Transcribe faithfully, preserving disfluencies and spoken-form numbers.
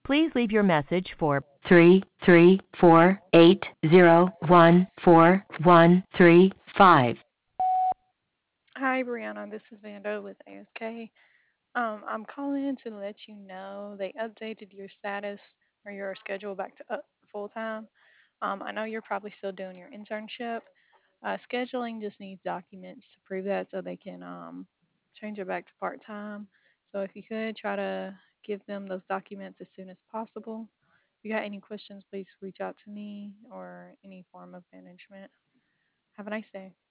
Please leave your message for three three four eight zero one four one three five. Hi, Brianna. This is Vando with A S K. Um, I'm calling to let you know they updated your status or your schedule back to uh, full time. Um, I know you're probably still doing your internship. Uh, scheduling just needs documents to prove that so they can um, change it back to part time. So if you could try to give them those documents as soon as possible. If you got any questions, please reach out to me or any form of management. Have a nice day.